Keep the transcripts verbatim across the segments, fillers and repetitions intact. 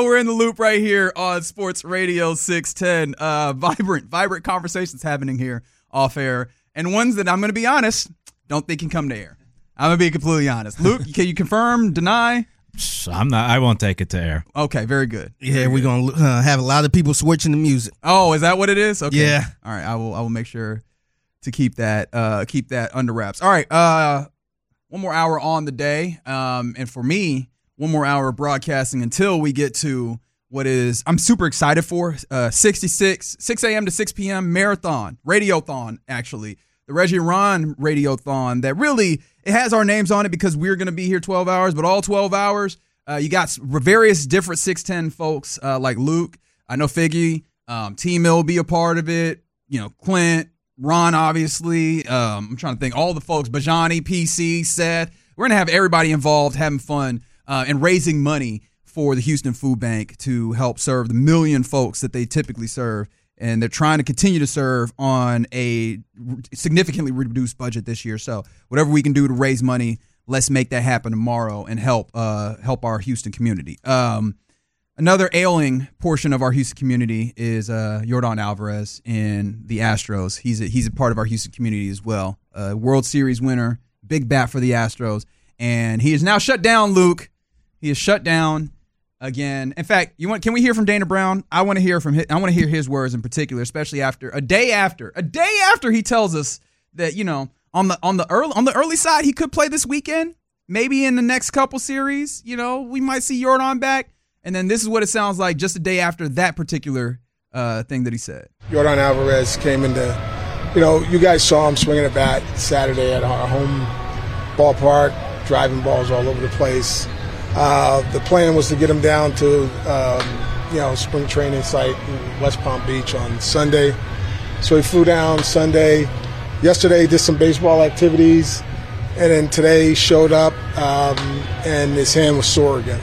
go. We're in the loop right here on Sports Radio six ten. Uh, vibrant, vibrant conversations happening here off air, and ones that I'm going to be honest, don't think can come to air. I'm going to be completely honest. Luke, can you confirm, deny? I'm not. I won't take it to air. Okay, very good. Yeah, very we're good. going to uh, have a lot of people switching the music. Oh, is that what it is? Okay. Yeah. All right, I will I will make sure to keep that uh, keep that under wraps. All right, uh, one more hour on the day, um, and for me, one more hour of broadcasting until we get to what is I'm super excited for uh, sixty-six six a.m. to six p.m. marathon radiothon. Actually, the Reggie and Ron radiothon that really it has our names on it because we're going to be here twelve hours, but all twelve hours. Uh, you got various different six ten folks uh, like Luke. I know Figgy, um, T-Mill will be a part of it. You know, Clint, Ron, obviously. Um, I'm trying to think all the folks. Bajani, P C, Seth. We're going to have everybody involved having fun. Uh, and raising money for the Houston Food Bank to help serve the million folks that they typically serve. And they're trying to continue to serve on a significantly reduced budget this year. So whatever we can do to raise money, let's make that happen tomorrow and help uh, help our Houston community. Um, another ailing portion of our Houston community is uh, Yordan Alvarez in the Astros. He's a, he's a part of our Houston community as well. Uh, World Series winner, big bat for the Astros. And he is now shut down, Luke. He is shut down again. In fact, you want? Can we hear from Dana Brown? I want to hear from his, I want to hear his words in particular, especially after a day after a day after he tells us that you know on the on the early on the early side he could play this weekend, maybe in the next couple series. You know, we might see Yordan back, and then this is what it sounds like just a day after that particular uh, thing that he said. Yordan Alvarez came into, you know, you guys saw him swinging a bat Saturday at our home ballpark, driving balls all over the place. Uh, the plan was to get him down to, um, you know, spring training site in West Palm Beach on Sunday. So he flew down Sunday. Yesterday did some baseball activities, and then today showed up, um, and his hand was sore again.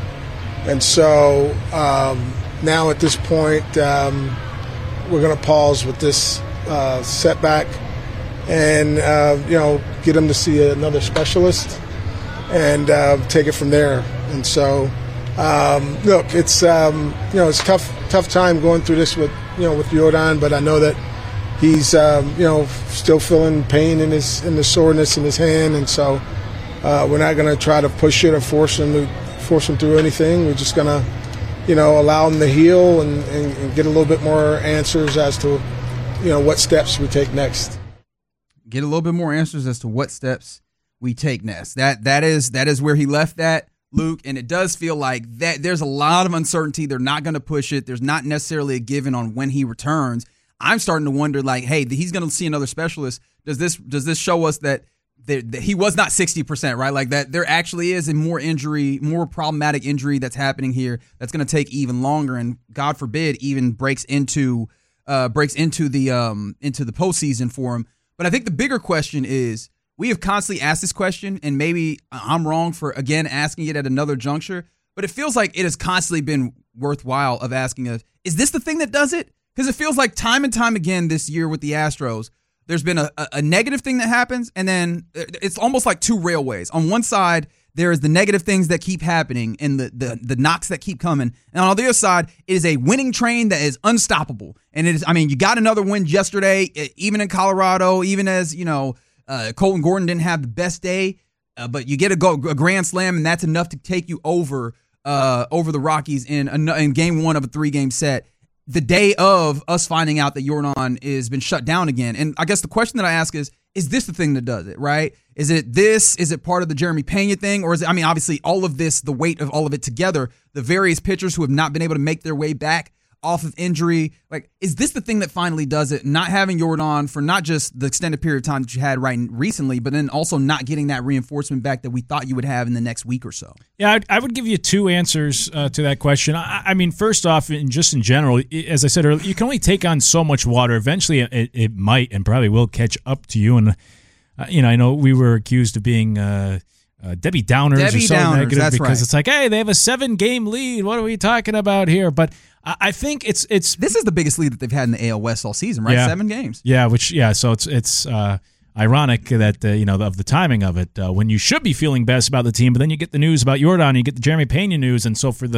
And so um, now at this point, um, we're going to pause with this uh, setback, and uh, you know, get him to see another specialist. And uh, take it from there. And so, um, look, it's um, you know it's tough, tough time going through this with you know with Yordan, but I know that he's um, you know still feeling pain in his in the soreness in his hand, and so uh, we're not going to try to push it or force him to force him through anything. We're just going to you know allow him to heal and, and, and get a little bit more answers as to you know what steps we take next. Get a little bit more answers as to what steps we take next. That that is that is where he left that, Luke, and it does feel like that there's a lot of uncertainty. They're not going to push it. There's not necessarily a given on when he returns. I'm starting to wonder, like, hey, he's going to see another specialist. Does this does this show us that, that, that he was not sixty percent, right? Like that there actually is a more injury, more problematic injury that's happening here that's going to take even longer, and God forbid even breaks into uh, breaks into the um, into the postseason for him. But I think the bigger question is, we have constantly asked this question, and maybe I'm wrong for, again, asking it at another juncture, but it feels like it has constantly been worthwhile of asking us, is this the thing that does it? Because it feels like time and time again this year with the Astros, there's been a, a negative thing that happens, and then it's almost like two railways. On one side, there is the negative things that keep happening and the, the, the knocks that keep coming. And on the other side, it is a winning train that is unstoppable. And it is, I mean, you got another win yesterday, even in Colorado, even as, you know, Uh, Colton Gordon didn't have the best day, uh, but you get a, go, a grand slam, and that's enough to take you over uh, over the Rockies in, a, in game one of a three-game set. The day of us finding out that Yordan has been shut down again. And I guess the question that I ask is, is this the thing that does it, right? Is it this? Is it part of the Jeremy Pena thing? Or is it, I mean, obviously, all of this, the weight of all of it together, the various pitchers who have not been able to make their way back off of injury, like, is this the thing that finally does it? Not having Yordan for not just the extended period of time that you had right recently, but then also not getting that reinforcement back that we thought you would have in the next week or so. Yeah, I'd, I would give you two answers uh, to that question. I, I mean, first off, in, just in general, as I said earlier, you can only take on so much water. Eventually, it, it might and probably will catch up to you. And uh, you know, I know we were accused of being Uh, Uh, Debbie Downers Debbie or so Downers, negative that's because right. It's like, hey, they have a seven-game lead. What are we talking about here? But I, I think it's it's this is the biggest lead that they've had in the A L West all season, right? Yeah. Seven games. Yeah, which yeah, so it's it's uh, ironic that uh, you know of the timing of it uh, when you should be feeling best about the team, but then you get the news about Yordan, you get the Jeremy Pena news, and so for the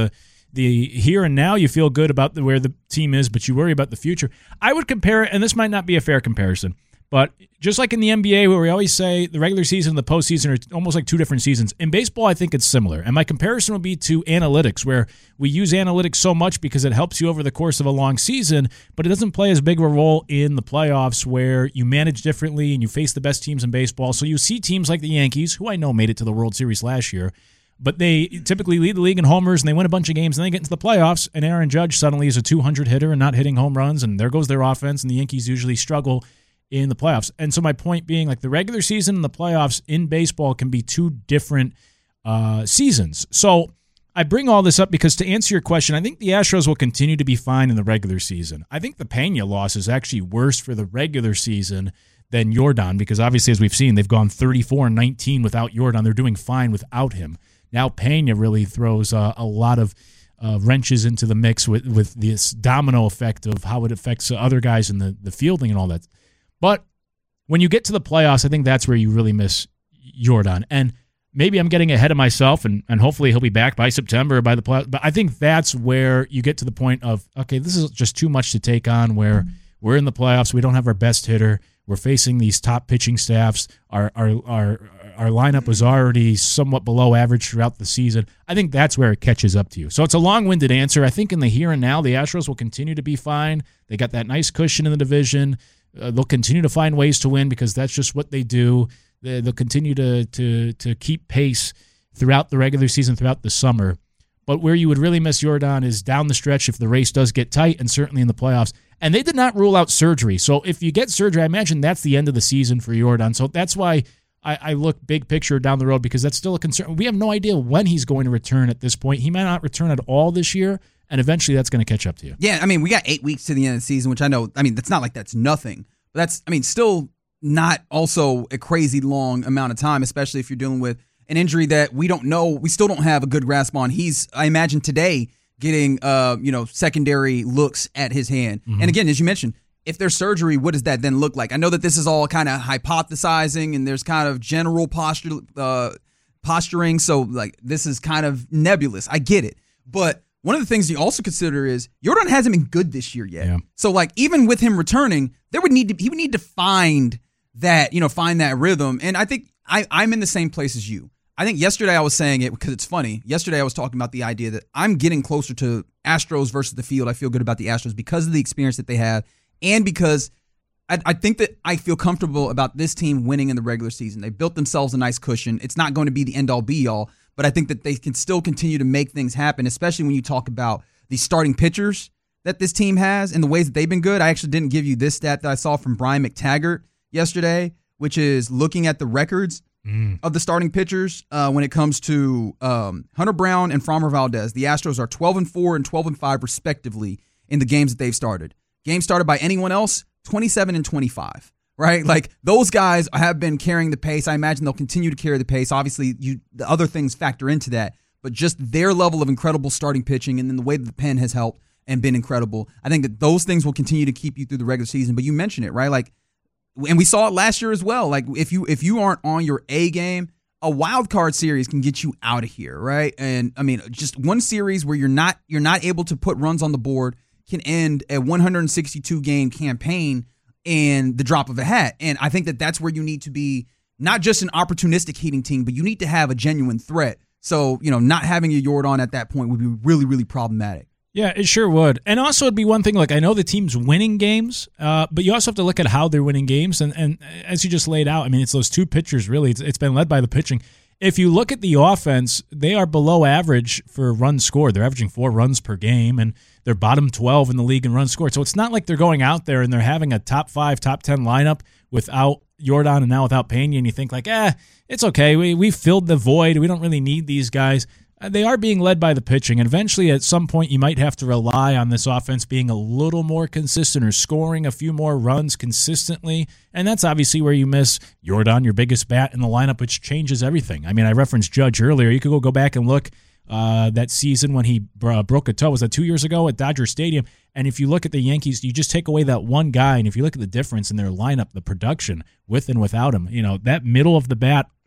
the here and now you feel good about the, where the team is, but you worry about the future. I would compare it, and this might not be a fair comparison, but just like in the N B A where we always say the regular season and the postseason are almost like two different seasons, in baseball I think it's similar. And my comparison would be to analytics, where we use analytics so much because it helps you over the course of a long season, but it doesn't play as big of a role in the playoffs where you manage differently and you face the best teams in baseball. So you see teams like the Yankees, who I know made it to the World Series last year, but they typically lead the league in homers and they win a bunch of games and they get into the playoffs, and Aaron Judge suddenly is a two hundred hitter and not hitting home runs, and there goes their offense, and the Yankees usually struggle in the playoffs. And so my point being, like, the regular season and the playoffs in baseball can be two different uh, seasons. So I bring all this up because to answer your question, I think the Astros will continue to be fine in the regular season. I think the Pena loss is actually worse for the regular season than Yordan because obviously, as we've seen, they've gone thirty-four and nineteen without Yordan. They're doing fine without him. Now Pena really throws uh, a lot of uh, wrenches into the mix with, with this domino effect of how it affects other guys in the, the fielding and all that. But when you get to the playoffs, I think that's where you really miss Yordan. And maybe I'm getting ahead of myself, and, and hopefully he'll be back by September or by the playoffs. But I think that's where you get to the point of, okay, this is just too much to take on where we're in the playoffs. We don't have our best hitter. We're facing these top pitching staffs. Our our our our lineup was already somewhat below average throughout the season. I think that's where it catches up to you. So it's a long-winded answer. I think in the here and now, the Astros will continue to be fine. They got that nice cushion in the division. Uh, they'll continue to find ways to win because that's just what they do. They, they'll continue to to to keep pace throughout the regular season, throughout the summer. But where you would really miss Yordan is down the stretch if the race does get tight, and certainly in the playoffs. And they did not rule out surgery. So if you get surgery, I imagine that's the end of the season for Yordan. So that's why I, I look big picture down the road because that's still a concern. We have no idea when he's going to return at this point. He might not return at all this year. And eventually that's going to catch up to you. Yeah, I mean, we got eight weeks to the end of the season, which I know, I mean, that's not like that's nothing. But that's, I mean, still not also a crazy long amount of time, especially if you're dealing with an injury that we don't know, we still don't have a good grasp on. He's, I imagine today, getting, uh, you know, secondary looks at his hand. Mm-hmm. And again, as you mentioned, if there's surgery, what does that then look like? I know that this is all kind of hypothesizing and there's kind of general posture, uh, posturing. So, like, this is kind of nebulous. I get it. But one of the things you also consider is Yordan hasn't been good this year yet. Yeah. So, like, even with him returning, there would need to he would need to find that, you know, find that rhythm. And I think I, I'm in the same place as you. I think yesterday I was saying it because it's funny. Yesterday I was talking about the idea that I'm getting closer to Astros versus the field. I feel good about the Astros because of the experience that they have and because I, I think that I feel comfortable about this team winning in the regular season. They built themselves a nice cushion. It's not going to be the end-all, be-all, but I think that they can still continue to make things happen, especially when you talk about the starting pitchers that this team has and the ways that they've been good. I actually didn't give you this stat that I saw from Brian McTaggart yesterday, which is looking at the records mm. of the starting pitchers uh, when it comes to um, Hunter Brown and Framber Valdez. The Astros are twelve and four and twelve and five respectively in the games that they've started. Games started by anyone else, twenty-seven and twenty-five. Right? Like, those guys have been carrying the pace. I imagine they'll continue to carry the pace. Obviously, you the other things factor into that, but just their level of incredible starting pitching and then the way that the pen has helped and been incredible. I think that those things will continue to keep you through the regular season. But you mentioned it, right? Like, and we saw it last year as well. Like, if you if you aren't on your A game, a wild card series can get you out of here, right? And I mean, just one series where you're not you're not able to put runs on the board can end a one hundred sixty-two game campaign in the drop of a hat. And I think that that's where you need to be not just an opportunistic hitting team, but you need to have a genuine threat. So, you know, not having a Yordan at that point would be really, really problematic. Yeah, it sure would. And also it'd be one thing, like, I know the team's winning games, uh, but you also have to look at how they're winning games. And, and as you just laid out, I mean, it's those two pitchers, really. It's, it's been led by the pitching. If you look at the offense, they are below average for runs scored. They're averaging four runs per game, and they're bottom twelve in the league in runs scored. So it's not like they're going out there and they're having a top five, top ten lineup without Yordan and now without Pena, and you think, like, eh, it's okay. We we filled the void. We don't really need these guys. They are being led by the pitching, and eventually at some point you might have to rely on this offense being a little more consistent or scoring a few more runs consistently, and that's obviously where you miss Yordan, your biggest bat in the lineup, which changes everything. I mean, I referenced Judge earlier. You could go, go back and look uh, that season when he uh, broke a toe. Was that two years ago at Dodger Stadium? And if you look at the Yankees, you just take away that one guy, and if you look at the difference in their lineup, the production with and without him, you know, that middle of the bat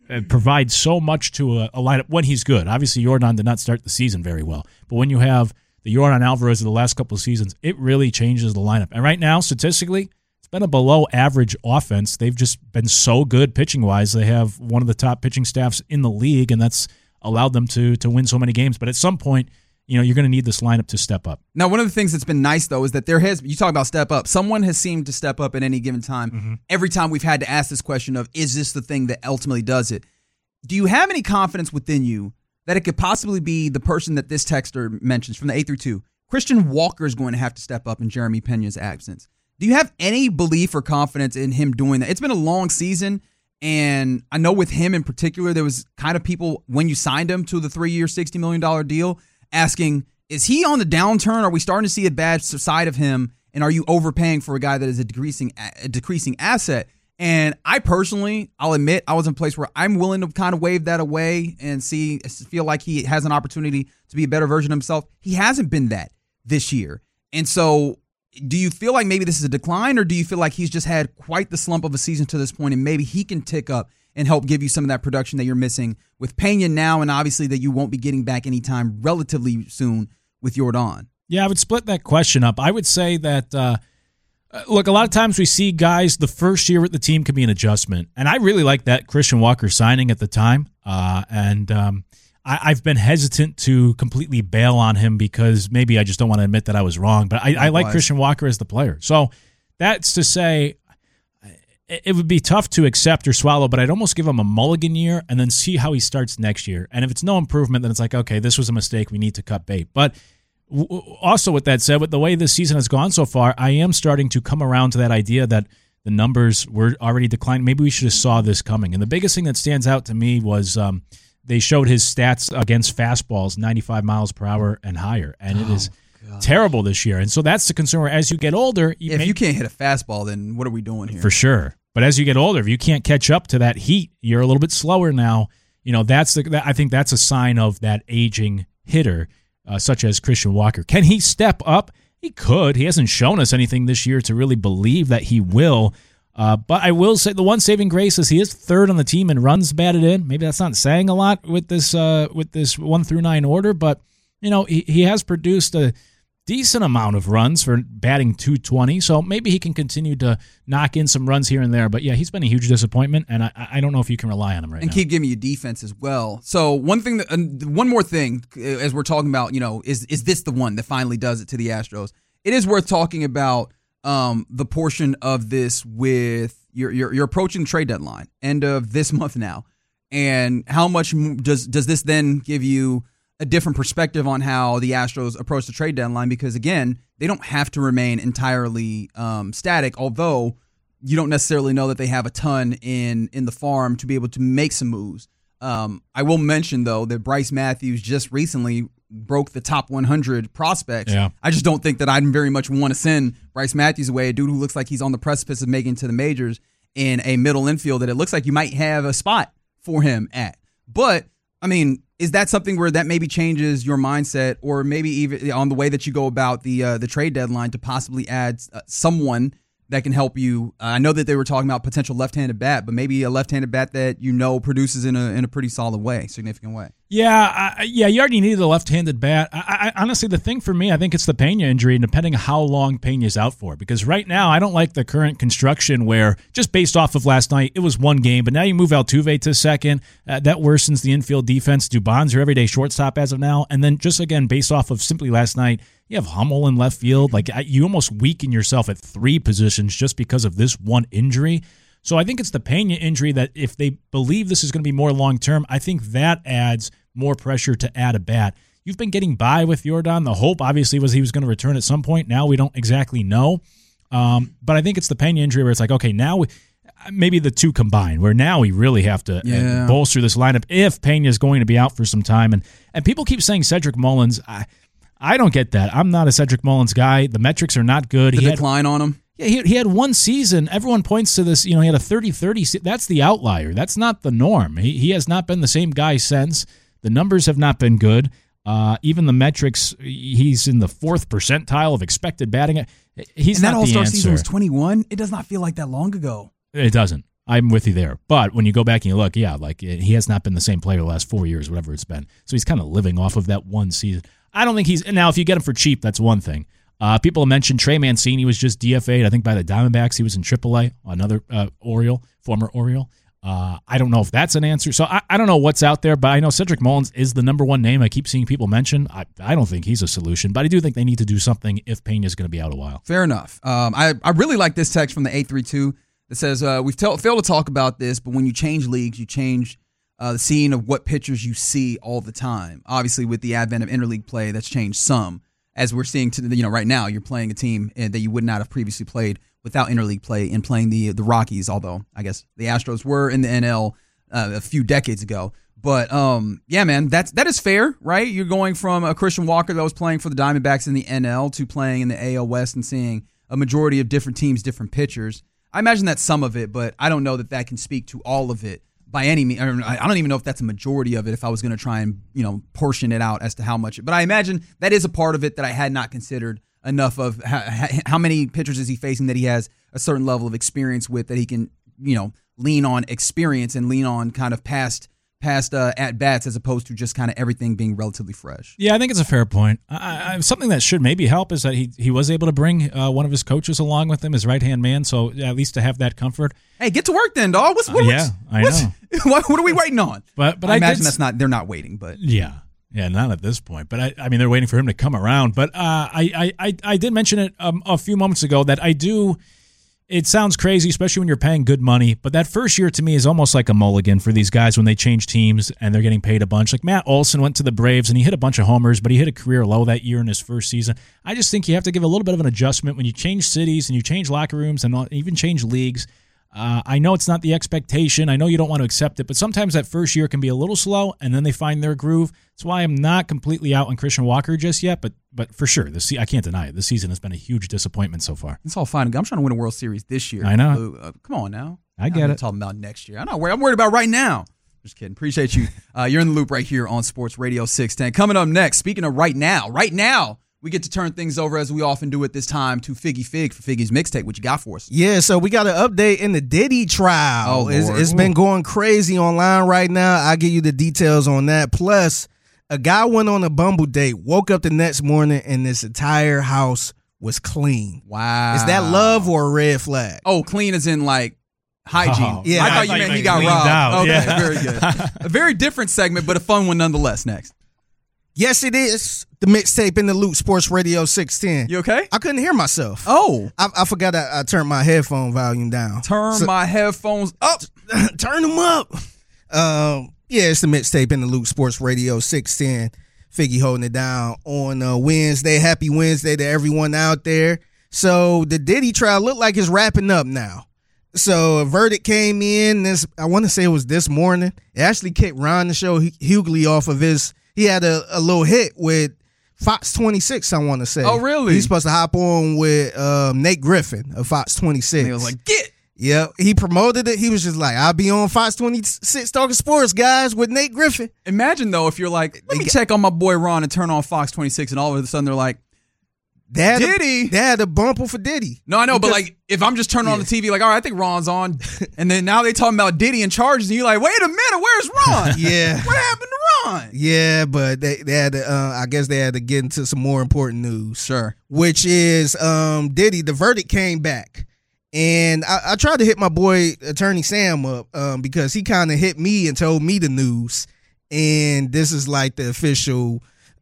provides so much to a, a lineup when he's good. Obviously, Yordan did not start the season very well, but when you have the Yordan Alvarez of the last couple of seasons, it really changes the lineup. And right now, statistically, it's been a below-average offense. They've just been so good pitching-wise. They have one of the top pitching staffs in the league, and that's allowed them to to win so many games. But at some point, you know, you're going to need this lineup to step up. Now, one of the things that's been nice, though, is that there has, you talk about step up, someone has seemed to step up at any given time. Mm-hmm. Every time we've had to ask this question of, is this the thing that ultimately does it? Do you have any confidence within you that it could possibly be the person that this texter mentions from the eight through two? Christian Walker is going to have to step up in Jeremy Pena's absence. Do you have any belief or confidence in him doing that? It's been a long season, and I know with him in particular, there was kind of people, when you signed him to the three-year, sixty million dollars deal, asking, is he on the downturn? Are we starting to see a bad side of him? And are you overpaying for a guy that is a decreasing a decreasing asset? And I personally, I'll admit, I was in a place where I'm willing to kind of wave that away and see, feel like he has an opportunity to be a better version of himself. He hasn't been that this year. And so do you feel like maybe this is a decline, or do you feel like he's just had quite the slump of a season to this point and maybe he can tick up and help give you some of that production that you're missing with Pena now, and obviously that you won't be getting back anytime relatively soon with Yordan? Yeah, I would split that question up. I would say that, uh, look, a lot of times we see guys, the first year with the team can be an adjustment. And I really like that Christian Walker signing at the time. Uh, and um, I, I've been hesitant to completely bail on him because maybe I just don't want to admit that I was wrong. But I, I like Christian Walker as the player. So that's to say, it would be tough to accept or swallow, but I'd almost give him a mulligan year and then see how he starts next year. And if it's no improvement, then it's like, okay, this was a mistake. We need to cut bait. But w- also with that said, with the way this season has gone so far, I am starting to come around to that idea that the numbers were already declining. Maybe we should have saw this coming. And the biggest thing that stands out to me was um, they showed his stats against fastballs, ninety-five miles per hour and higher. And it is God. terrible this year. And so that's the concern where as you get older, you if may, you can't hit a fastball, then what are we doing here? For sure. But as you get older, if you can't catch up to that heat, you're a little bit slower now. You know, that's the. That, I think that's a sign of that aging hitter, uh, such as Christian Walker. Can he step up? He could. He hasn't shown us anything this year to really believe that he will. Uh, but I will say the one saving grace is he is third on the team in runs batted in. Maybe that's not saying a lot with this uh, with this one through nine order, but you know he, he has produced a decent amount of runs for batting two twenty, so maybe he can continue to knock in some runs here and there. But yeah, he's been a huge disappointment, and I, I don't know if you can rely on him right and now. And keep giving you defense as well. So one thing, that, uh, one more thing, as we're talking about, you know, is is this the one that finally does it to the Astros? It is worth talking about um, the portion of this with you're, you're you're approaching the trade deadline, end of this month now, and how much does does this then give you a different perspective on how the Astros approach the trade deadline? Because again, they don't have to remain entirely um, static, although you don't necessarily know that they have a ton in in the farm to be able to make some moves. Um, I will mention, though, that Bryce Matthews just recently broke the top one hundred prospects. Yeah. I just don't think that I'd very much want to send Bryce Matthews away, a dude who looks like he's on the precipice of making it to the majors in a middle infield that it looks like you might have a spot for him at. But, I mean, is that something where that maybe changes your mindset, or maybe even on the way that you go about the uh, the trade deadline to possibly add uh, someone that can help you? Uh, I know that they were talking about potential left-handed bat, but maybe a left-handed bat that you know produces in a in a pretty solid way, significant way. Yeah, I, yeah, you already needed a left-handed bat. I, I, honestly, the thing for me, I think it's the Pena injury, and depending on how long Pena's out for. Because right now, I don't like the current construction where, just based off of last night, it was one game, but now you move Altuve to second. Uh, that worsens the infield defense. Dubon's your everyday shortstop as of now. And then just, again, based off of simply last night, you have Hummel in left field. Like, you almost weaken yourself at three positions just because of this one injury. So I think it's the Pena injury that if they believe this is going to be more long-term, I think that adds more pressure to add a bat. You've been getting by with Yordan. The hope, obviously, was he was going to return at some point. Now we don't exactly know. Um, but I think it's the Pena injury where it's like, okay, now we, maybe the two combined, where now we really have to yeah. uh, bolster this lineup if Pena is going to be out for some time. And and people keep saying Cedric Mullins. I, I don't get that. I'm not a Cedric Mullins guy. The metrics are not good. The he decline had, on him? Yeah, he, he had one season. Everyone points to this. You know, he had a thirty thirty. That's the outlier. That's not the norm. He he has not been the same guy since. The numbers have not been good. Uh, even the metrics, he's in the fourth percentile of expected batting. He's and not that All-Star the answer. season was twenty-one. It does not feel like that long ago. It doesn't. I'm with you there. But when you go back and you look, yeah, like he has not been the same player the last four years, whatever it's been. So he's kind of living off of that one season. I don't think he's now. If you get him for cheap, that's one thing. Uh, people mentioned Trey Mancini was just D F A'd, I think, by the Diamondbacks. He was in triple A, another uh, Oriole, former Oriole. Uh, I don't know if that's an answer. So I, I don't know what's out there, but I know Cedric Mullins is the number one name I keep seeing people mention. I, I don't think he's a solution, but I do think they need to do something if Pena's going to be out a while. Fair enough. Um, I, I really like this text from the eight three two that says, uh, we've t- failed to talk about this, but when you change leagues, you change uh, the scene of what pitchers you see all the time. Obviously, with the advent of interleague play, that's changed some. As we're seeing, to you know, right now, you're playing a team that you would not have previously played without interleague play and playing the the Rockies, although I guess the Astros were in the N L uh, a few decades ago. But, um, yeah, man, that's, that is fair, right? You're going from a Christian Walker that was playing for the Diamondbacks in the N L to playing in the A L West and seeing a majority of different teams, different pitchers. I imagine that's some of it, but I don't know that that can speak to all of it by any means. I don't even know if that's a majority of it if I was going to try and, you know, portion it out as to how much. But I imagine that is a part of it that I had not considered enough of. How, how many pitchers is he facing that he has a certain level of experience with, that he can, you know, lean on experience and lean on kind of past past uh, at-bats as opposed to just kind of everything being relatively fresh. Yeah, I think it's a fair point. I, I, something that should maybe help is that he he was able to bring uh, one of his coaches along with him, his right-hand man, so at least to have that comfort. Hey, get to work then, dog. What's, what, uh, yeah, I what's, know. What, what are we waiting on? But but I, I imagine did, that's not, they're not waiting, but. Yeah. Yeah, not at this point. But, I, I mean, they're waiting for him to come around. But uh, I, I, I did mention it um, a few moments ago that I do – it sounds crazy, especially when you're paying good money. But that first year to me is almost like a mulligan for these guys when they change teams and they're getting paid a bunch. Like Matt Olson went to the Braves and he hit a bunch of homers, but he hit a career low that year in his first season. I just think you have to give a little bit of an adjustment when you change cities and you change locker rooms and even change leagues. Uh, I know it's not the expectation. I know you don't want to accept it, but sometimes that first year can be a little slow, and then they find their groove. That's why I'm not completely out on Christian Walker just yet, but but for sure, the se- I can't deny it. This season has been a huge disappointment so far. It's all fine. I'm trying to win a World Series this year. I know. Uh, come on now. I get I'm it. talking about next year. I'm not worried. I'm worried about right now. Just kidding. Appreciate you. Uh, you're in the loop right here on Sports Radio six ten. Coming up next, speaking of right now, right now, we get to turn things over, as we often do at this time, to Figgy Fig for Figgy's Mixtape. What you got for us? Yeah, so we got an update in the Diddy trial. Oh, it's, Lord. it's been going crazy online right now. I'll give you the details on that. Plus, a guy went on a Bumble date, woke up the next morning, and this entire house was clean. Wow. Is that love or a red flag? Oh, clean as in like hygiene. Oh, yeah. I thought I you thought meant you he got cleaned robbed. out. Okay, Yeah. very good. A very different segment, but a fun one nonetheless. Next. Yes, it is. The Mixtape in the Loop, Sports Radio six ten. You okay? I couldn't hear myself. Oh. I, I forgot I, I turned my headphone volume down. Turn So- my headphones up. Turn them up. Um, yeah, it's the Mixtape in the Loop, Sports Radio six ten. Figgy holding it down on uh, Wednesday. Happy Wednesday to everyone out there. So the Diddy trial looked like it's wrapping up now. So a verdict came in this, I want to say it was this morning. It actually kicked Ron the Show Hughley off of his, he had a, a little hit with Fox twenty-six, I want to say. Oh, really? He's supposed to hop on with um, Nate Griffin of Fox twenty-six. And he was like, get. Yep, he promoted it. He was just like, I'll be on Fox twenty-six talking sports, guys, with Nate Griffin. Imagine, though, if you're like, let me check on my boy Ron and turn on Fox twenty-six, and all of a sudden they're like, They had Diddy. A, they had a bumper for Diddy. no, I know, but Because- like, if I'm just turning on Yeah. the T V, like, all right, I think Ron's on, and then now they talking about Diddy and charges, and you're like, wait a minute, where's Ron? Yeah. What happened to Ron? Yeah, but they, they had to, uh, I guess they had to get into some more important news. Sure. Which is um, Diddy, the verdict came back. And I, I tried to hit my boy, Attorney Sam, up um, because he kind of hit me and told me the news. And this is like the official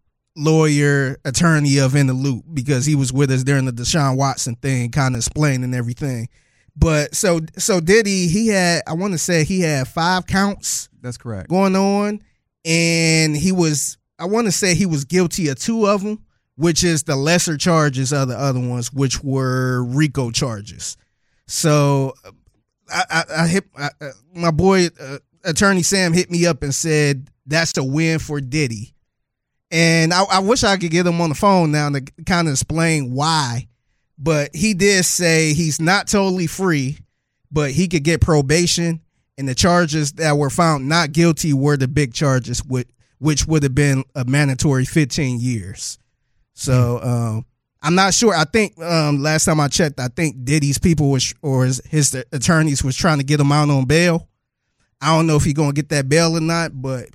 lawyer, attorney of In the Loop, because he was with us during the Deshaun Watson thing, kind of explaining everything. But so so Diddy, he had, I want to say he had five counts That's correct. going on. And he was, I want to say he was guilty of two of them, which is the lesser charges of the other ones, which were RICO charges. So I, I, I hit I, uh, my boy, uh, Attorney Sam hit me up and said, that's a win for Diddy. And I, I wish I could get him on the phone now to kind of explain why. But he did say he's not totally free, but he could get probation. And the charges that were found not guilty were the big charges, which, which would have been a mandatory fifteen years. So um, I'm not sure. I think um, last time I checked, I think Diddy's people was or his, his attorneys was trying to get him out on bail. I don't know if he's gonna get that bail or not, but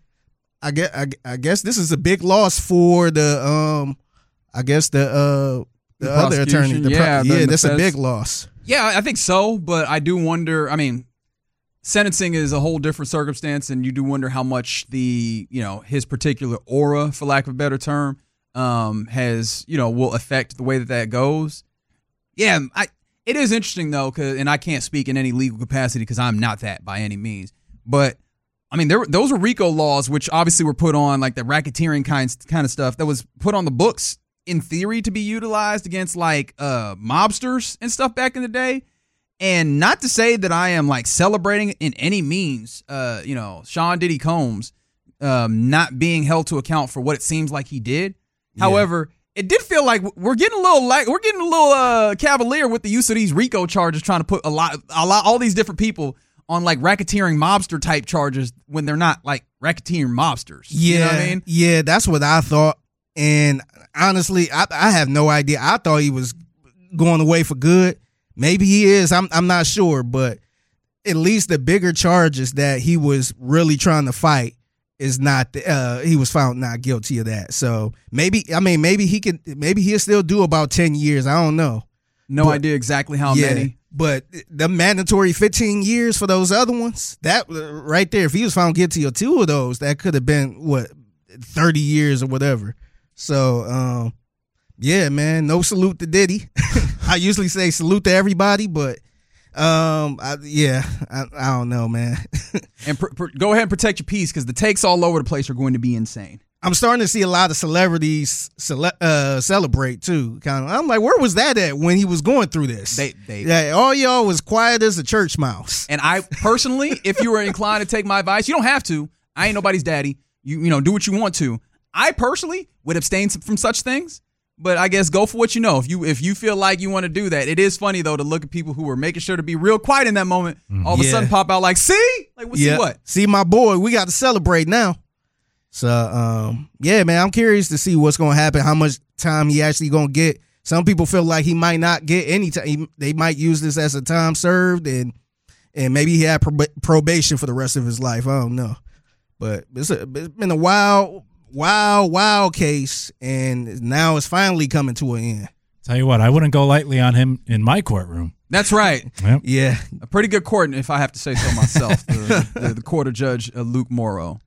I guess I, I guess this is a big loss for the um I guess the uh the, the other attorney. The yeah, pro- yeah, the, that's the a big loss. Yeah, I think so, but I do wonder. I mean, sentencing is a whole different circumstance, and you do wonder how much the you know his particular aura, for lack of a better term, um, has you know will affect the way that that goes. Yeah, I. It is interesting though, cause, and I can't speak in any legal capacity because I'm not that by any means. But I mean, there those were RICO laws, which obviously were put on, like the racketeering kinds kind of stuff that was put on the books in theory to be utilized against like uh, mobsters and stuff back in the day. And not to say that I am like celebrating in any means, uh, you know, Sean Diddy Combs um, not being held to account for what it seems like he did. Yeah. However, it did feel like we're getting a little like we're getting a little uh, cavalier with the use of these RICO charges, trying to put a lot, a lot, all these different people on like racketeering mobster type charges when they're not like racketeering mobsters. Yeah, you know what I mean? Yeah, that's what I thought. And honestly, I, I have no idea. I thought he was going away for good. Maybe he is. I'm I'm not sure, but at least the bigger charges that he was really trying to fight is not. Uh, he was found not guilty of that. So maybe I mean maybe he could maybe he'll still do about ten years. I don't know. No but, idea exactly how yeah, many. But the mandatory fifteen years for those other ones, that right there, if he was found guilty of two of those, that could have been what thirty years or whatever. So um, yeah, man, no salute to Diddy. I usually say salute to everybody, but um, I, yeah, I, I don't know, man. And pr- pr- go ahead and protect your peace because the takes all over the place are going to be insane. I'm starting to see a lot of celebrities cele- uh, celebrate too. Kind of, I'm like, where was that at when he was going through this? They, they, yeah, all y'all was quiet as a church mouse. And I personally, if you were inclined to take my advice, you don't have to. I ain't nobody's daddy. You, you know, do what you want to. I personally would abstain from such things. But I guess go for what you know. If you if you feel like you want to do that, it is funny though to look at people who were making sure to be real quiet in that moment. All of yeah. a sudden, pop out like, "See, like, we'll yeah. see what? See my boy, we got to celebrate now." So, um, yeah, man, I'm curious to see what's going to happen. How much time he actually going to get? Some people feel like he might not get any time. They might use this as a time served, and and maybe he had prob- probation for the rest of his life. I don't know, but it's, a, it's been a wild. Wild, wild case, and now it's finally coming to an end. Tell you what, I wouldn't go lightly on him in my courtroom. That's right. Yep. Yeah. A pretty good court, if I have to say so myself, the, the, the court of Judge uh, Luke Morrow. All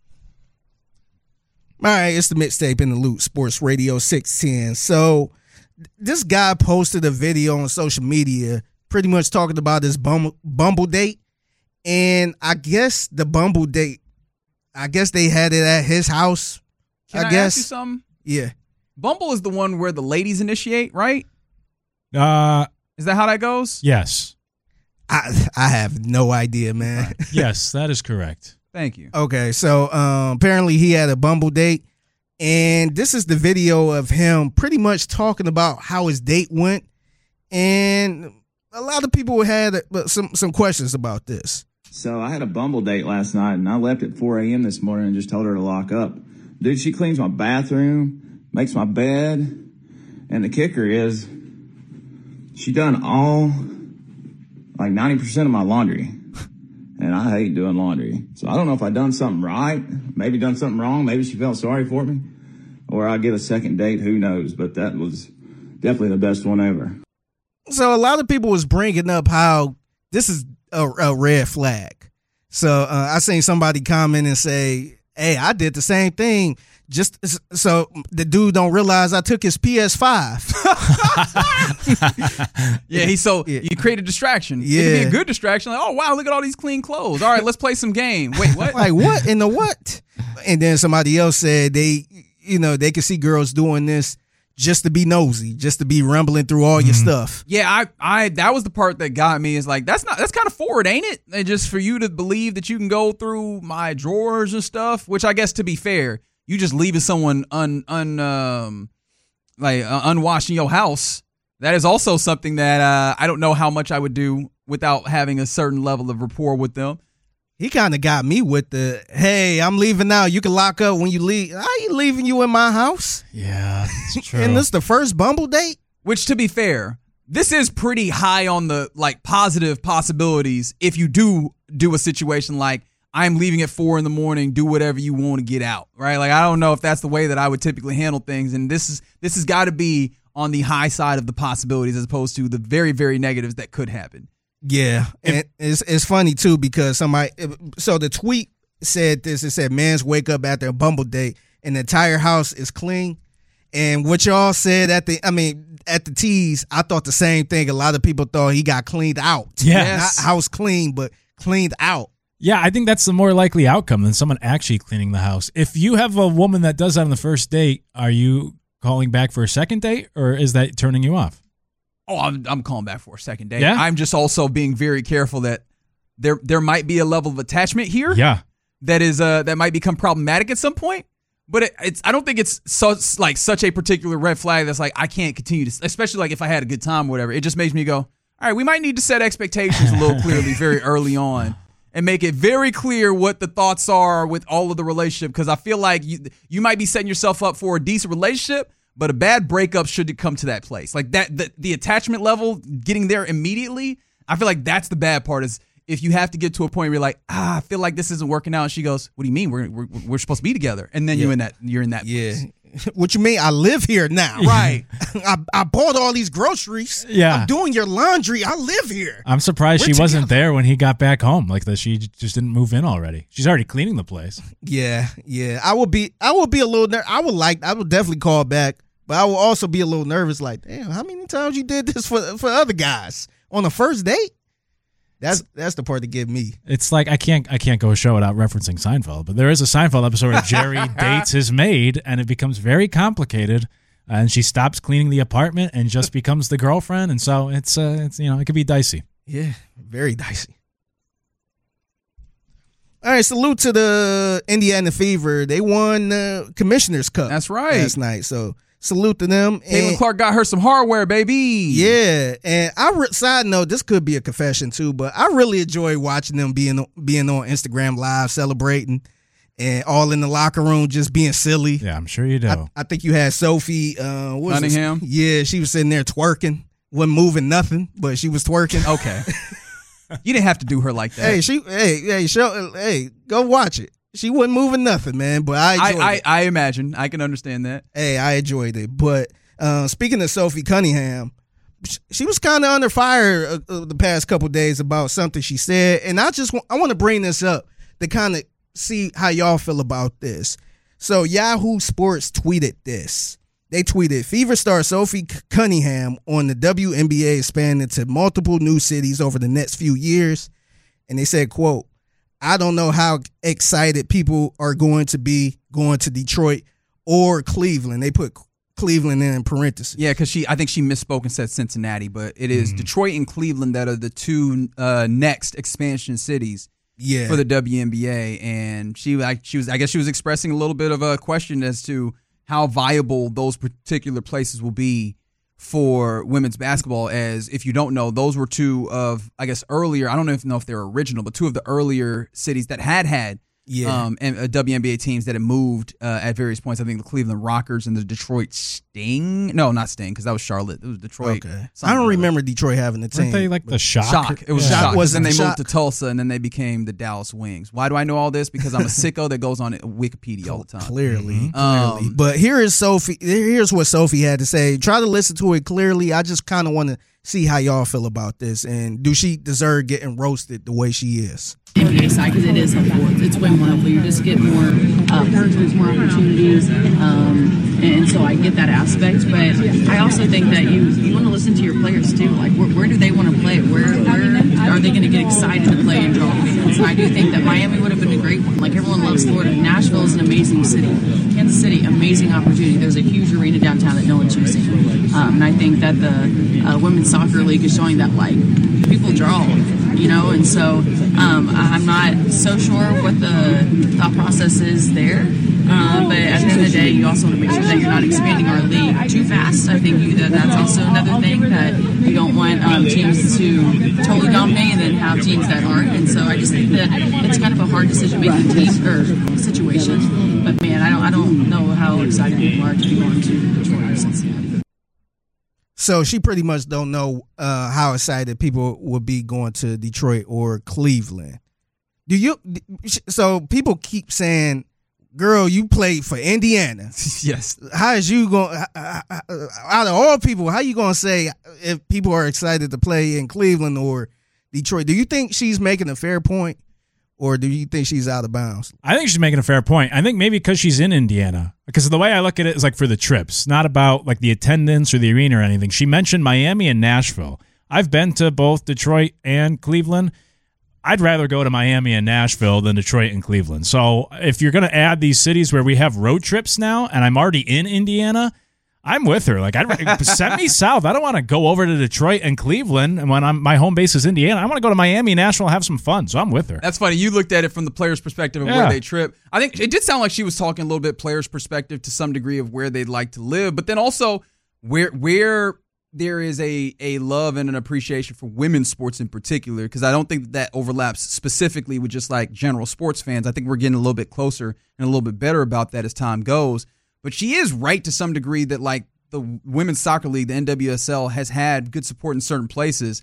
right, it's the mixtape in the Loot, Sports Radio six ten. So this guy posted a video on social media pretty much talking about this Bumble, Bumble date, and I guess the Bumble date, I guess they had it at his house. Can I, I guess. ask you something? Yeah. Bumble is the one where the ladies initiate, right? Uh, Is that how that goes? yes. I I have no idea, man. Yes, that is correct. Thank you. Okay, so um, apparently he had a Bumble date, and this is the video of him pretty much talking about how his date went, and a lot of people had uh, some some questions about this. So I had a Bumble date last night, and I left at four a.m. this morning and just told her to lock up. Dude, she cleans my bathroom, makes my bed, and the kicker is she done all, like ninety percent of my laundry. And I hate doing laundry. So I don't know if I done something right, maybe done something wrong, maybe she felt sorry for me, or I'll get a second date, who knows. But that was definitely the best one ever. So a lot of people was bringing up how this is a, a red flag. So uh, I seen somebody comment and say, hey, I did the same thing. Just so the dude don't realize I took his P S five. Yeah, he so Yeah. you create a distraction. Yeah. It could be a good distraction. Like, oh wow, look at all these clean clothes. All right, let's play some game. Wait, what? Like, what in the what? And then somebody else said they, you know, they could see girls doing this just to be nosy, just to be rumbling through all your stuff. Yeah, I, I, that was the part that got me. Is like that's not that's kind of forward, ain't it? And just for you to believe that you can go through my drawers and stuff. Which I guess, to be fair, you just leaving someone un un um like uh, unwashed in your house. That is also something that uh, I don't know how much I would do without having a certain level of rapport with them. He kind of got me with the, hey, I'm leaving now. You can lock up when you leave. I ain't leaving you in my house. Yeah, it's true. And this the first Bumble date? Which, to be fair, this is pretty high on the like positive possibilities if you do do a situation like, I'm leaving at four in the morning, do whatever you want to get out, right? Like, I don't know if that's the way that I would typically handle things. And this is this has got to be on the high side of the possibilities as opposed to the very, very negatives that could happen. Yeah, and it's it's funny too because somebody. So the tweet said this. It said, "Man's wake up after a Bumble date, and the entire house is clean." And what y'all said at the, I mean, at the tease, I thought the same thing. A lot of people thought he got cleaned out. Yes. Not house clean, but cleaned out. Yeah, I think that's the more likely outcome than someone actually cleaning the house. If you have a woman that does that on the first date, are you calling back for a second date, or is that turning you off? Oh, I'm I'm calling back for a second date. Yeah? I'm just also being very careful that there there might be a level of attachment here. Yeah. That is uh that might become problematic at some point. But it, it's I don't think it's so like such a particular red flag that's like I can't continue to, especially like if I had a good time or whatever. It just makes me go, all right, we might need to set expectations a little clearly very early on and make it very clear what the thoughts are with all of the relationship, because I feel like you you might be setting yourself up for a decent relationship, but a bad breakup should come to that place. Like that, the, the attachment level, getting there immediately, I feel like that's the bad part is if you have to get to a point where you're like, ah, I feel like this isn't working out. And she goes, what do you mean? We're we're, we're supposed to be together. And then Yeah. you're in that, you're in that Yeah. place. What you mean? I live here now. Right. I, I bought all these groceries. Yeah. I'm doing your laundry. I live here. I'm surprised We're she wasn't together. there when he got back home. Like that, she just didn't move in already. She's already cleaning the place. Yeah, yeah. I would be I would be a little ner- I would like I would definitely call back, but I would also be a little nervous like, damn, how many times you did this for for other guys on the first date? That's that's the part that get me. It's like I can't I can't go a show without referencing Seinfeld, but there is a Seinfeld episode where Jerry dates his maid, and it becomes very complicated, and she stops cleaning the apartment and just becomes the girlfriend, and so it's uh, it's you know it could be dicey. Yeah, very dicey. All right, salute to the Indiana Fever. They won the Commissioner's Cup. That's right. Last night, so salute to them. Caitlin And- Clark got her some hardware, baby. Yeah, and I re- side note, this could be a confession too, but I really enjoy watching them being being on Instagram Live, celebrating, and all in the locker room just being silly. Yeah, I'm sure you do. I, I think you had Sophie uh, what was this? Cunningham? Yeah, she was sitting there twerking, wasn't moving nothing, but she was twerking. Okay. You didn't have to do her like that. Hey, she, hey, hey, show, hey, go watch it. She wasn't moving nothing, man, but I enjoyed I, it. I, I imagine. I can understand that. Hey, I enjoyed it. But uh, speaking of Sophie Cunningham, sh- she was kind of under fire uh, uh, the past couple days about something she said, and I just wa- I want to bring this up to kind of see how y'all feel about this. So Yahoo Sports tweeted this. They tweeted, Fever star Sophie Cunningham on the W N B A expanded to multiple new cities over the next few years, and they said, quote, I don't know how excited people are going to be going to Detroit or Cleveland. They put Cleveland in parentheses. Yeah, because she, I think she misspoke and said Cincinnati, but it is Detroit and Cleveland that are the two uh, next expansion cities Yeah. for the W N B A. And she, like, she was, I guess, she was expressing a little bit of a question as to how viable those particular places will be for women's basketball. As if you don't know, those were two of, I guess, earlier. I don't know if know if they're original, but two of the earlier cities that had had. Yeah. Um, and uh, W N B A teams that had moved uh, at various points. I think the Cleveland Rockers and the Detroit Sting. No, not Sting, because that was Charlotte. It was Detroit. Okay. I something don't or other. remember Detroit having a team. Weren't they like the Shock? Shock. It was Yeah. Shock. Was and then it they the moved to Tulsa, and then they became the Dallas Wings. Why do I know all this? Because I'm a sicko that goes on Wikipedia all the time. Clearly, clearly. Um, But here is Sophie. Here's what Sophie had to say. Try to listen to it clearly. I just kind of want to see how y'all feel about this, and do she deserve getting roasted the way she is? N B A side, because it is helpful. It's way more helpful. You just get more uh, perks, more opportunities, um, and so I get that aspect. But I also think that you you want to listen to your players too. Like, where, where do they want to play? Where where are they going to get excited to play and draw fans? And I do think that Miami would have been a great one. Like, everyone loves Florida. Nashville is an amazing city. Kansas City, amazing opportunity. There's a huge arena downtown that no one's using, um, and I think that the uh, women's soccer league is showing that, like, people draw. you know, and so um, I'm not so sure what the thought process is there. Um, but at the end of the day, you also want to make sure that you're not expanding our league too fast. I think you, that that's also another thing, that you don't want um, teams to totally dominate and then have teams that aren't. And so I just think that it's kind of a hard decision-making team or situation. But man, I don't I don't know how excited people are to be going to Detroit or Cincinnati. So she pretty much don't know uh, how excited people would be going to Detroit or Cleveland. Do you? So people keep saying, "Girl, you played for Indiana." Yes. How is you going? Out of all people, how you going to say if people are excited to play in Cleveland or Detroit? Do you think she's making a fair point, or do you think she's out of bounds? I think she's making a fair point. I think maybe because she's in Indiana. Because the way I look at it is like for the trips, not about like the attendance or the arena or anything. She mentioned Miami and Nashville. I've been to both Detroit and Cleveland. I'd rather go to Miami and Nashville than Detroit and Cleveland. So if you're going to add these cities where we have road trips now and I'm already in Indiana, I'm with her. Like, I'd send me south. I don't want to go over to Detroit and Cleveland, and when I'm my home base is Indiana, I want to go to Miami, Nashville, and have some fun. So I'm with her. That's funny. You looked at it from the player's perspective of Yeah. where they trip. I think it did sound like she was talking a little bit player's perspective to some degree of where they'd like to live, but then also where where there is a a love and an appreciation for women's sports in particular, because I don't think that, that overlaps specifically with just like general sports fans. I think we're getting a little bit closer and a little bit better about that as time goes. But she is right to some degree that like the Women's Soccer League, the N W S L, has had good support in certain places.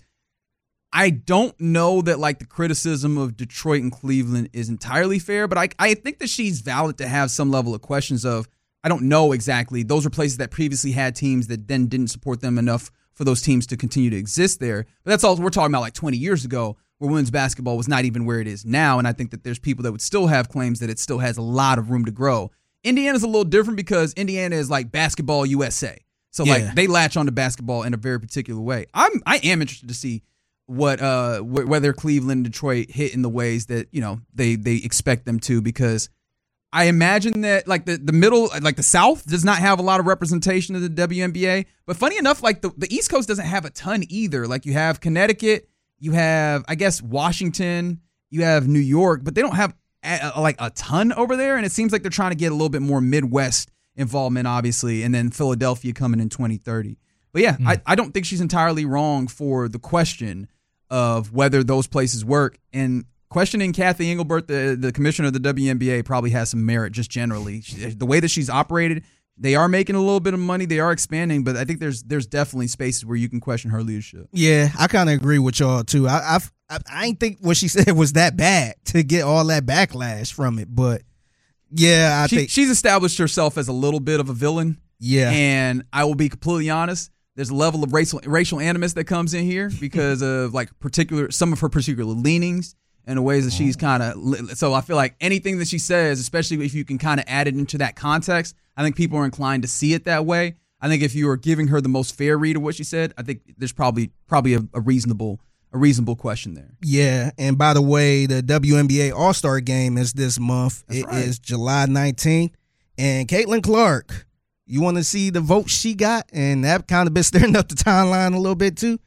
I don't know that like the criticism of Detroit and Cleveland is entirely fair, but I I think that she's valid to have some level of questions of, I don't know exactly. Those are places that previously had teams that then didn't support them enough for those teams to continue to exist there. But that's all we're talking about, like twenty years ago, where women's basketball was not even where it is now. And I think that there's people that would still have claims that it still has a lot of room to grow. Indiana's a little different because Indiana is like basketball U S A. So Yeah. like they latch onto basketball in a very particular way. I'm I am interested to see what uh wh- whether Cleveland and Detroit hit in the ways that, you know, they they expect them to, because I imagine that like the, the middle, like the South does not have a lot of representation of the W N B A. But funny enough, like the, the East Coast doesn't have a ton either. Like you have Connecticut, you have, I guess, Washington, you have New York, but they don't have a, a, like a ton over there. And it seems like they're trying to get a little bit more Midwest involvement, obviously, and then Philadelphia coming in twenty thirty. But yeah, mm. I, I don't think she's entirely wrong for the question of whether those places work. And questioning Kathy Engelbert, the, the commissioner of the W N B A, probably has some merit just generally. She, the way that she's operated, they are making a little bit of money. They are expanding, but I think there's there's definitely spaces where you can question her leadership. Yeah, I kind of agree with y'all, too. I, I've, I I ain't think what she said was that bad to get all that backlash from it. But, yeah, I she, think. She's established herself as a little bit of a villain. Yeah. And I will be completely honest. There's a level of racial racial animus that comes in here because of like particular some of her particular leanings and the ways that she's kind of. So I feel like anything that she says, especially if you can kind of add it into that context, I think people are inclined to see it that way. I think if you are giving her the most fair read of what she said, I think there's probably probably a, a reasonable a reasonable question there. Yeah, and by the way, the W N B A All-Star Game is this month. That's It right. is July nineteenth, and Caitlin Clark. You want to see the votes she got, and that kind of been stirring up the timeline a little bit too.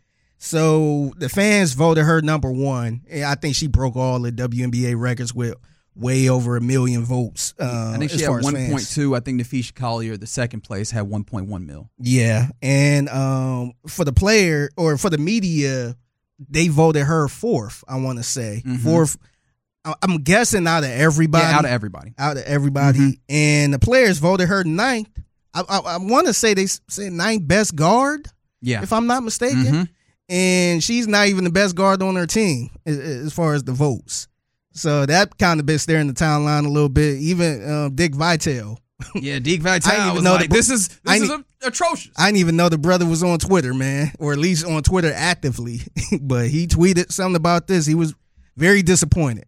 So the fans voted her number one. And I think she broke all the W N B A records with way over a million votes. Uh, I think she had one point two. I think Nafisha Collier, the second place, had one point one mil. Yeah, and um, for the player or for the media, they voted her fourth. I want to say Mm-hmm. fourth. I- I'm guessing out of everybody. Yeah, out of everybody. out of everybody, Mm-hmm. and the players voted her ninth. I, I, I want to say they said ninth best guard, Yeah. if I'm not mistaken. Mm-hmm. And she's not even the best guard on her team as, as far as the votes. So that kind of been staring the timeline a little bit. Even um, Dick Vitale. Yeah, Deke Vitale I didn't even was know like, the- this is this I is didn't- a, atrocious. I didn't even know the brother was on Twitter, man, or at least on Twitter actively. But he tweeted something about this. He was very disappointed.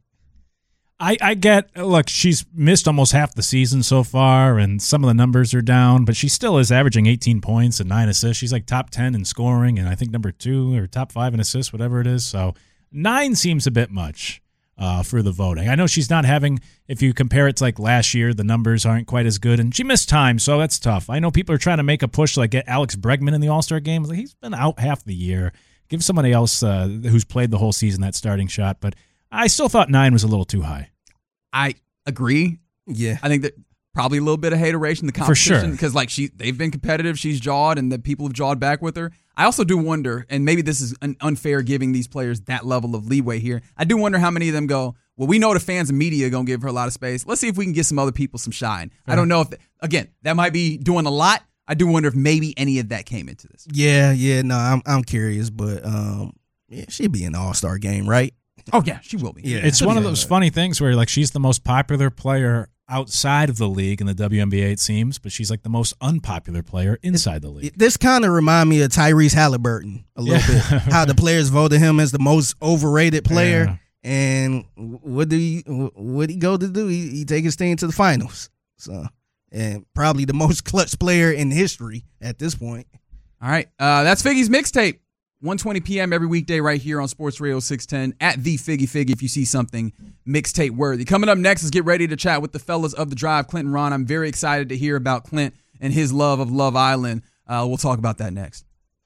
I, I get, look, she's missed almost half the season so far, and some of the numbers are down, but she still is averaging eighteen points and nine assists. She's like top ten in scoring, and I think number two or top five in assists, whatever it is. So nine seems a bit much uh, for the voting. I know she's not having, if you compare it to like last year, the numbers aren't quite as good, and she missed time, so that's tough. I know people are trying to make a push to like get Alex Bregman in the All-Star game. Like, he's been out half the year. Give somebody else uh, who's played the whole season that starting shot. But I still thought nine was a little too high. I agree. Yeah. I think that probably a little bit of hateration, the competition. For sure. Because, like, she, they've been competitive. She's jawed, and the people have jawed back with her. I also do wonder, and maybe this is un- unfair giving these players that level of leeway here. I do wonder how many of them go, well, we know the fans and media are going to give her a lot of space. Let's see if we can get some other people some shine. Yeah. I don't know if, again, that might be doing a lot. I do wonder if maybe any of that came into this. Yeah, yeah, no, I'm I'm curious, but um, yeah, she'd be in the All-Star game, right? Oh, yeah, she will be. Yeah, it's one of yeah. those funny things where, like, she's the most popular player outside of the league in the W N B A, it seems, but she's like the most unpopular player inside the league. This kind of remind me of Tyrese Halliburton a little Yeah. bit. How the players voted him as the most overrated player, Yeah. and what do he what he go to do? He, he take his team to the finals. So, and probably the most clutch player in history at this point. All right, uh, that's Figgy's Mixtape. one twenty p.m. every weekday right here on Sports Radio six ten at the Figgy Figgy if you see something mixtape worthy. Coming up next is get ready to chat with the fellas of the Drive, Clint and Ron. I'm very excited to hear about Clint and his love of Love Island. Uh, we'll talk about that next.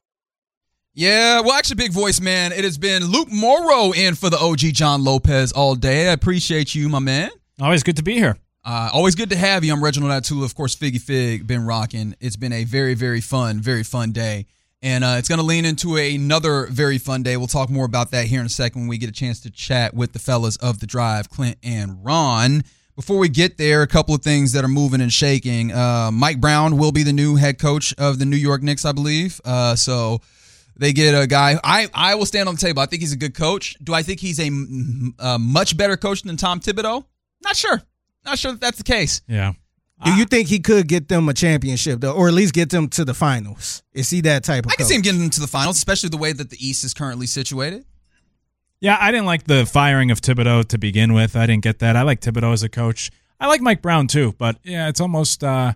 Yeah, well, actually, big voice, man. It has been Luke Morrow in for the O G John Lopez all day. I appreciate you, my man. Always good to be here. Uh, always good to have you. I'm Reginald Atula, of course, Figgy Fig, been rocking. It's been a very, very fun, very fun day. And uh, it's going to lean into another very fun day. We'll talk more about that here in a second when we get a chance to chat with the fellas of the Drive, Clint and Ron. Before we get there, a couple of things that are moving and shaking. Uh, Mike Brown will be the new head coach of the New York Knicks, I believe. Uh, so they get a guy. I, I will stand on the table. I think he's a good coach. Do I think he's a, a much better coach than Tom Thibodeau? Not sure. Not sure that that's the case. Yeah. Do you think he could get them a championship, though, or at least get them to the finals? Is he that type of I can coach? see him getting them to the finals, especially the way that the East is currently situated. Yeah, I didn't like the firing of Thibodeau to begin with. I didn't get that. I like Thibodeau as a coach. I like Mike Brown too, but yeah, it's almost uh,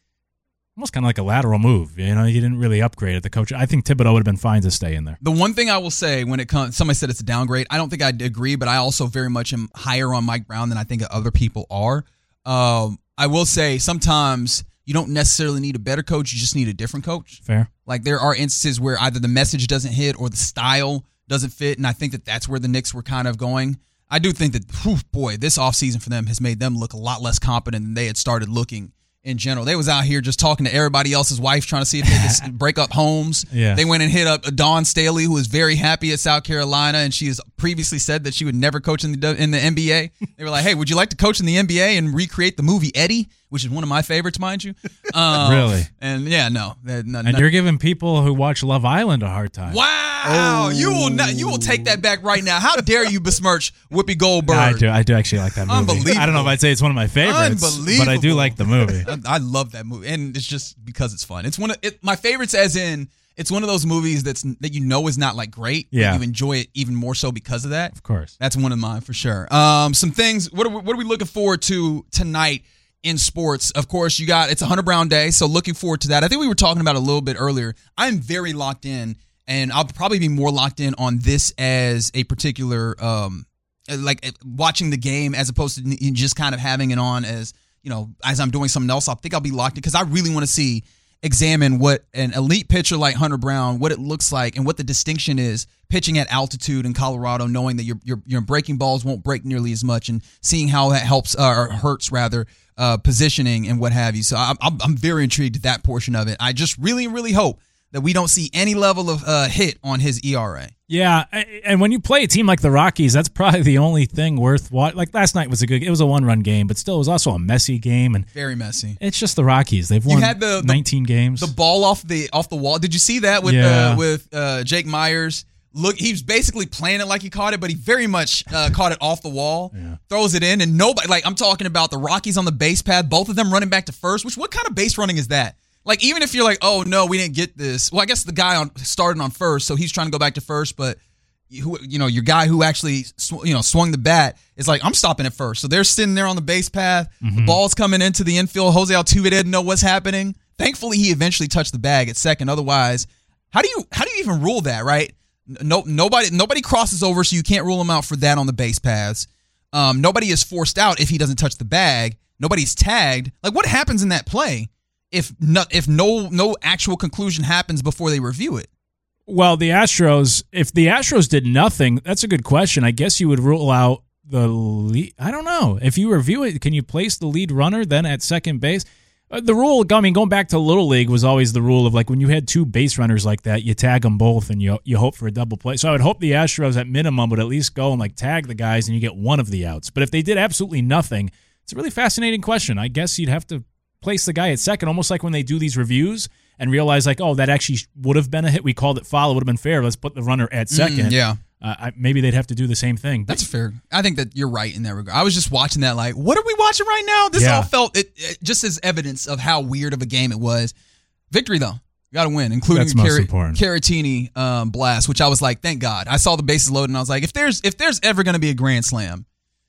almost kind of like a lateral move. You know, you didn't really upgrade at the coach. I think Thibodeau would have been fine to stay in there. The one thing I will say when it comes, somebody said it's a downgrade. I don't think I'd agree, but I also very much am higher on Mike Brown than I think other people are. Um, I will say sometimes you don't necessarily need a better coach. You just need a different coach. Fair. Like there are instances where either the message doesn't hit or the style doesn't fit, and I think that that's where the Knicks were kind of going. I do think that, whew, boy, this offseason for them has made them look a lot less competent than they had started looking in general. They was out here just talking to everybody else's wife, trying to see if they could break up homes. Yeah. They went and hit up Dawn Staley, who is very happy at South Carolina, and she has previously said that she would never coach in the in the N B A. They were like, hey, would you like to coach in the N B A and recreate the movie Eddie, which is one of my favorites, mind you? Um, Really? And yeah, no. no And no. you're giving people who watch Love Island a hard time. Wow, you will not, you will take that back right now. How dare you besmirch Whoopi Goldberg? No, I do. I do actually like that movie. Unbelievable. I don't know if I'd say it's one of my favorites, but I do Unbelievable. like the movie. I, I love that movie, and it's just because it's fun. It's one of it, my favorites, as in it's one of those movies that's that you know is not like great, Yeah. but you enjoy it even more so because of that. Of course. That's one of mine for sure. Um, some things. What are we, what are we looking forward to tonight in sports? Of course, you got it's a Hunter Brown day, so looking forward to that. I think we were talking about it a little bit earlier. I'm very locked in, and I'll probably be more locked in on this as a particular, um, like watching the game as opposed to just kind of having it on as you know as I'm doing something else. I think I'll be locked in because I really want to see. Examine what an elite pitcher like Hunter Brown, what it looks like, and what the distinction is pitching at altitude in Colorado, knowing that your your, your breaking balls won't break nearly as much, and seeing how that helps uh, or hurts rather uh, positioning and what have you. So I'm I'm very intrigued at that portion of it. I just really really hope that we don't see any level of uh, hit on his E R A. Yeah, and when you play a team like the Rockies, that's probably the only thing worth watching. Like last night was a good, it was a one-run game, but still it was also a messy game, and Very messy. it's just the Rockies. They've won You had the- the- nineteen games. The ball off the off the wall. Did you see that with Yeah. uh, with uh, Jake Myers? Look, he was basically playing it like he caught it, but he very much uh, caught it off the wall. Yeah. Throws it in, and nobody. Like I'm talking about the Rockies on the base path, both of them running back to first. Which what kind of base running is that? Like even if you're like, oh no, we didn't get this. Well, I guess the guy on starting on first, so he's trying to go back to first, but. Who, you know, your guy who actually, sw- you know, swung the bat is like, I'm stopping at first. So they're sitting there on the base path. Mm-hmm. The ball's coming into the infield. Jose Altuve didn't know what's happening. Thankfully, he eventually touched the bag at second. Otherwise, how do you how do you even rule that, right? No, nobody nobody crosses over, so you can't rule him out for that on the base paths. Um, nobody is forced out if he doesn't touch the bag. Nobody's tagged. Like, what happens in that play if no, if no no actual conclusion happens before they review it? Well, the Astros, if the Astros did nothing, that's a good question. I guess you would rule out the lead. I don't know. If you review it, can you place the lead runner then at second base? Uh, the rule, I mean, going back to Little League was always the rule of like when you had two base runners like that, you tag them both and you you hope for a double play. So I would hope the Astros at minimum would at least go and like tag the guys and you get one of the outs. But if they did absolutely nothing, it's a really fascinating question. I guess you'd have to place the guy at second, almost like when they do these reviews and realize like, oh, that actually would have been a hit. We called it foul. It would have been fair. Let's put the runner at second. Mm, yeah. Uh, I, maybe they'd have to do the same thing. That's fair. I think that you're right in that regard. I was just watching that like, what are we watching right now? This Yeah. all felt it, it just as evidence of how weird of a game it was. Victory, though. Got to win, including That's a most Car- important. Caratini um, blast, which I was like, thank God. I saw the bases loaded, and I was like, if there's if there's ever going to be a grand slam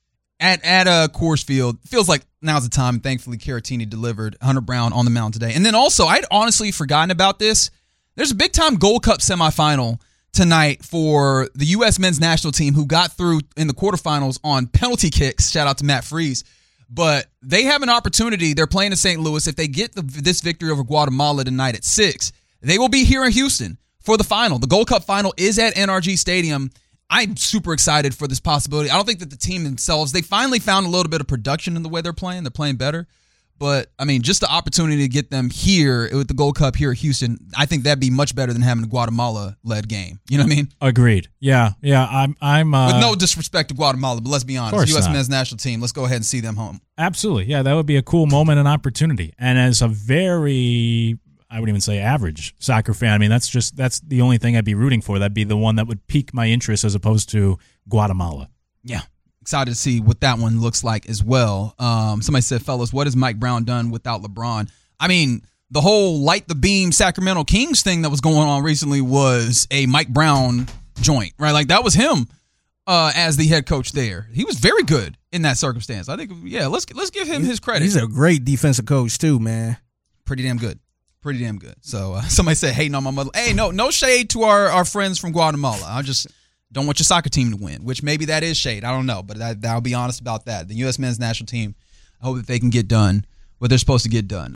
at at a Coors Field, feels like now's the time. And thankfully, Caratini delivered. Hunter Brown on the mound today. And then also, I'd honestly forgotten about this. There's a big-time Gold Cup semifinal tonight for the U S men's national team who got through in the quarterfinals on penalty kicks. Shout out to Matt Freese. But they have an opportunity. They're playing in Saint Louis. If they get the, this victory over Guatemala tonight at six, they will be here in Houston for the final. The Gold Cup final is at N R G Stadium. I'm super excited for this possibility. I don't think that the team themselves, they finally found a little bit of production in the way they're playing. They're playing better. But, I mean, just the opportunity to get them here with the Gold Cup here at Houston, I think that'd be much better than having a Guatemala-led game. You know what I mean? Agreed. Yeah, yeah. I'm. I'm. Uh, With no disrespect to Guatemala, but let's be honest. course U S not. men's national team, let's go ahead and see them home. Absolutely. Yeah, that would be a cool moment and opportunity. And as a very, I wouldn't even say average soccer fan, I mean, that's just that's the only thing I'd be rooting for. That'd be the one that would pique my interest as opposed to Guatemala. Yeah. Excited to see what that one looks like as well. Um, somebody said, fellas, what has Mike Brown done without LeBron? I mean, the whole light the beam Sacramento Kings thing that was going on recently was a Mike Brown joint, right? Like that was him uh, as the head coach there. He was very good in that circumstance. I think, yeah, let's let's give him his credit. He's a great defensive coach too, man. Pretty damn good. Pretty damn good. So uh, somebody said, hating on my mother. Hey, no, no shade to our, our friends from Guatemala. I just don't want your soccer team to win, which maybe that is shade. I don't know, but I, I'll be honest about that. The U S men's national team, I hope that they can get done what they're supposed to get done.